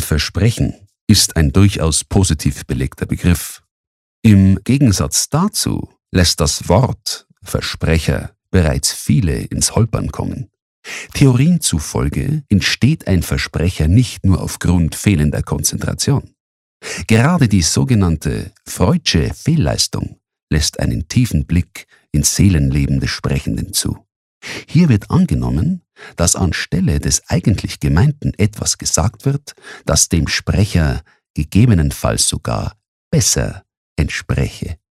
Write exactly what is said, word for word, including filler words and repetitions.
Ein Versprechen ist ein durchaus positiv belegter Begriff. Im Gegensatz dazu lässt das Wort Versprecher bereits viele ins Holpern kommen. Theorien zufolge entsteht ein Versprecher nicht nur aufgrund fehlender Konzentration. Gerade die sogenannte Freudsche Fehlleistung lässt einen tiefen Blick ins Seelenleben des Sprechenden zu. Hier wird angenommen, dass anstelle des eigentlich Gemeinten etwas gesagt wird, das dem Sprecher gegebenenfalls sogar besser entspreche.